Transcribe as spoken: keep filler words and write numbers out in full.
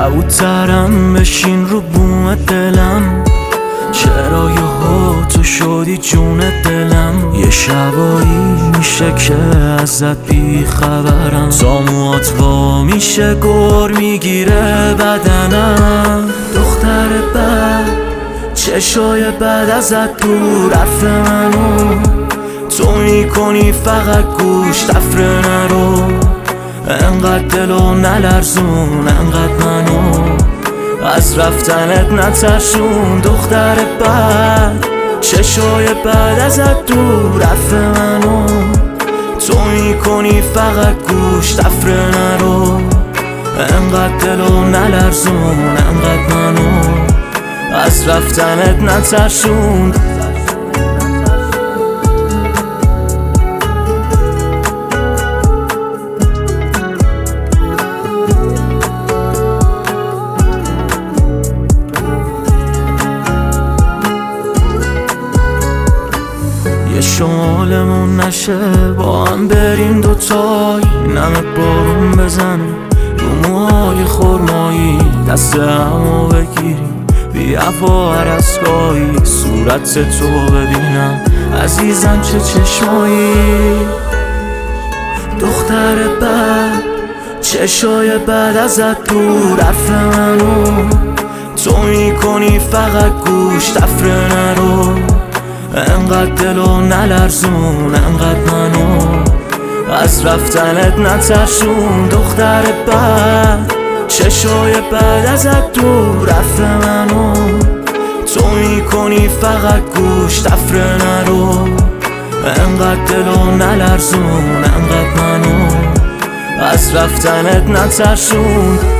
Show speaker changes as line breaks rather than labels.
کبوترم بشین رو بوم دلم، چرا یهو تو شدی جون دلم. یه شبایی میشه که ازت بی خبرم، تا موات وا میشه گر میگیره بدنم. دختر بد چشای بد ازت دور، حرف منو تو میکنی فقط گوش تفره نرو. انقدر دلو نلرزون، انقدر منو از رفتنت نترسون. دختر بد چشای بد ازت دور، حرف منو تو میکنی فقط گوش تفره نرو. انقدر دلو نلرزون، انقدر منو از رفتنت نترسون. یه شمالمون نشه با هم بریم دوتایی، نمه بارون بزنه رو موهای خرمایی، دست همو بگیریم بی افا هر اسگاهی. صورت تو ببینم عزیزم چه چشمایی. دختر بد چشای بد ازت دور، حرف منو تو میکنی فقط گوش تفره نرو. انقدر دلو نلرزون، انقدر منو از رفتنت نترسون. دختر بد چشای بد ازت دور، حرف منو تو میکنی فقط گوش تفره نرو. انقدر دلو نلرزون، انقدر منو از رفتنت نترسون.